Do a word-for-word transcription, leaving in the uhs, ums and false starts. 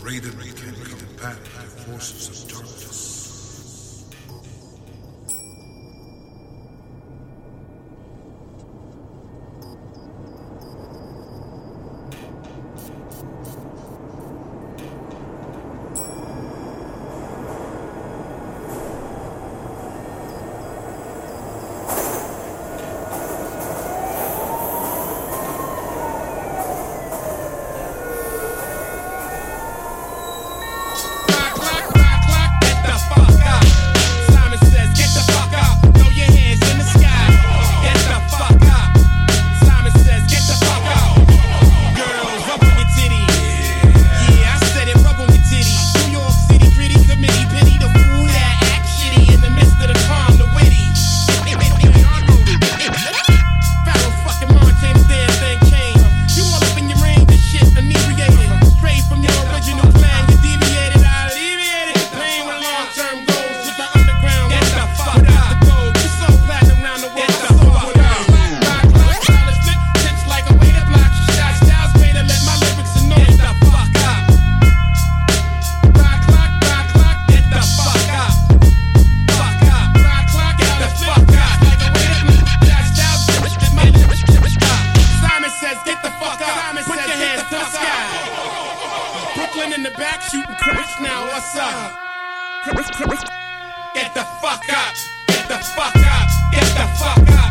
Raiden can combat the forces of darkness. In the back shooting craps now, what's up? Get the fuck up, get the fuck up, get the fuck up.